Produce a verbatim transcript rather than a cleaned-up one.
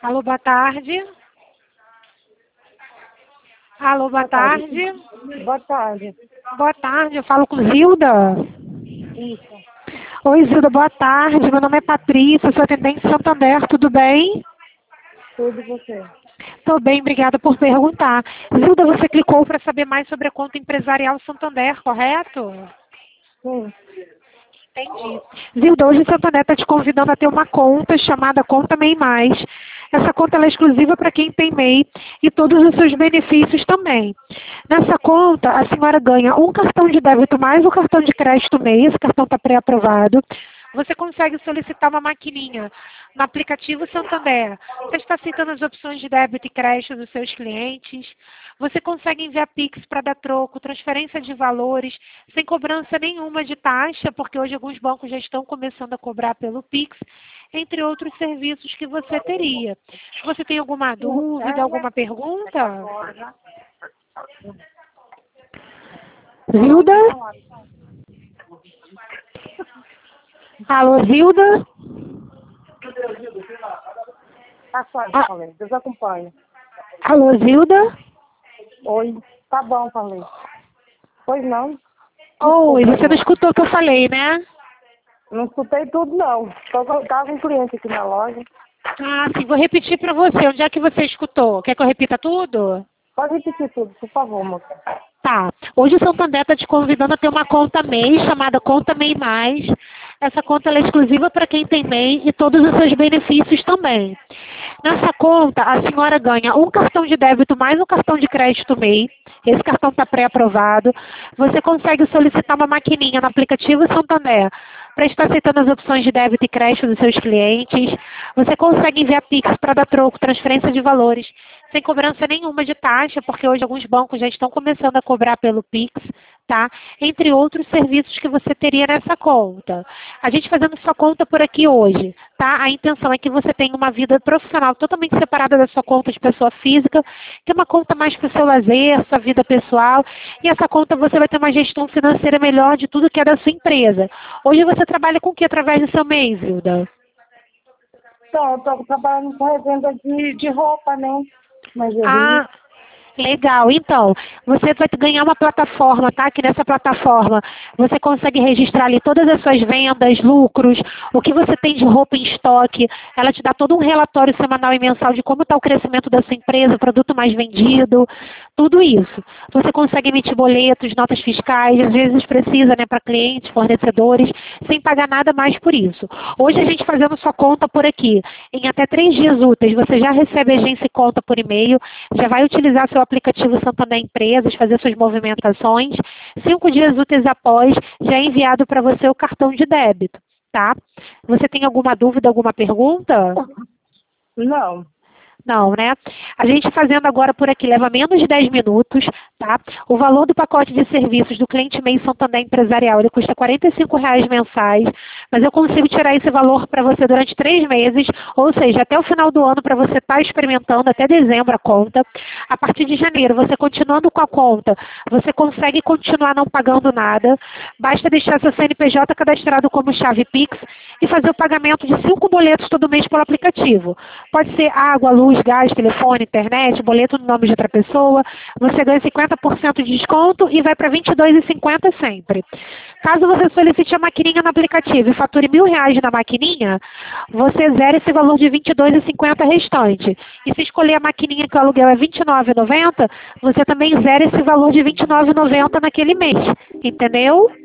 Alô, boa tarde. Alô, boa tarde. Boa tarde. Boa tarde, eu falo com Zilda. Isso. Oi, Zilda, boa tarde. Meu nome é Patrícia, sou atendente em Santander, tudo bem? Tudo você. Estou bem, obrigada por perguntar. Zilda, você clicou para saber mais sobre a conta empresarial Santander, correto? Sim. Entendi. Zilda, hoje o Santander está te convidando a ter uma conta chamada Conta MEI Mais. Essa conta ela é exclusiva para quem tem MEI e todos os seus benefícios também. Nessa conta, a senhora ganha um cartão de débito mais um cartão de crédito MEI. Esse cartão está pré-aprovado. Você consegue solicitar uma maquininha no aplicativo Santander. Você está aceitando as opções de débito e crédito dos seus clientes. Você consegue enviar Pix para dar troco, transferência de valores, sem cobrança nenhuma de taxa, porque hoje alguns bancos já estão começando a cobrar pelo Pix, entre outros serviços que você teria. Você tem alguma dúvida, alguma pergunta? Zilda? Alô, Zilda? Tá suave, Ah. falei. Deus acompanha. Alô, Zilda? Oi. Tá bom, falei. Pois não? Oi, você não escutou o que eu falei, né? Não escutei tudo, não. Tô com, tava com um cliente aqui na loja. Ah, sim, vou repetir para você. Onde é que você escutou? Quer que eu repita tudo? Pode repetir tudo, por favor, moça. Tá. Hoje o Santander está te convidando a ter uma conta MEI chamada Conta MEI Mais. Essa conta ela é exclusiva para quem tem MEI e todos os seus benefícios também. Nessa conta, a senhora ganha um cartão de débito mais um cartão de crédito MEI. Esse cartão está pré-aprovado. Você consegue solicitar uma maquininha no aplicativo Santander para estar aceitando as opções de débito e crédito dos seus clientes. Você consegue enviar Pix para dar troco, transferência de valores, sem cobrança nenhuma de taxa, porque hoje alguns bancos já estão começando a cobrar pelo Pix, tá? Entre outros serviços que você teria nessa conta. A gente fazendo sua conta por aqui hoje, tá? A intenção é que você tenha uma vida profissional totalmente separada da sua conta de pessoa física, que é uma conta mais para o seu lazer, sua vida pessoal, e essa conta você vai ter uma gestão financeira melhor de tudo que é da sua empresa. Hoje você trabalha com o que através do seu MEI, Zilda? Então, eu tô trabalhando com revenda de, de roupa, né? Mas eu Ah, legal. Então, você vai ganhar uma plataforma, tá? Que nessa plataforma você consegue registrar ali todas as suas vendas, lucros, o que você tem de roupa em estoque. Ela te dá todo um relatório semanal e mensal de como está o crescimento da sua empresa, o produto mais vendido, tudo isso. Você consegue emitir boletos, notas fiscais, às vezes precisa, né, para clientes, fornecedores, sem pagar nada mais por isso. Hoje a gente fazendo sua conta por aqui, em até três dias úteis, você já recebe a agência e conta por e-mail, já vai utilizar seu aplicativo Santander Empresas, fazer suas movimentações. Cinco dias úteis após, já é enviado para você o cartão de débito, tá? Você tem alguma dúvida, alguma pergunta? Não. Não, né? A gente fazendo agora por aqui leva menos de dez minutos, tá? O valor do pacote de serviços do cliente MEI Santander Empresarial, ele custa quarenta e cinco reais mensais, mas eu consigo tirar esse valor para você durante três meses, ou seja, até o final do ano para você estar experimentando, até dezembro a conta. A partir de janeiro, você continuando com a conta, você consegue continuar não pagando nada, basta deixar seu C N P J cadastrado como chave Pix e fazer o pagamento de cinco boletos todo mês pelo aplicativo. Pode ser água, luz, gás, telefone, internet, boleto no nome de outra pessoa. Você ganha cinquenta por cento de desconto e vai para vinte e dois reais e cinquenta centavos sempre. Caso você solicite a maquininha no aplicativo e fature mil reais na maquininha, você zera esse valor de vinte e dois reais e cinquenta centavos restante. E se escolher a maquininha que o aluguel é vinte e nove reais e noventa centavos, você também zera esse valor de vinte e nove reais e noventa centavos naquele mês. Entendeu?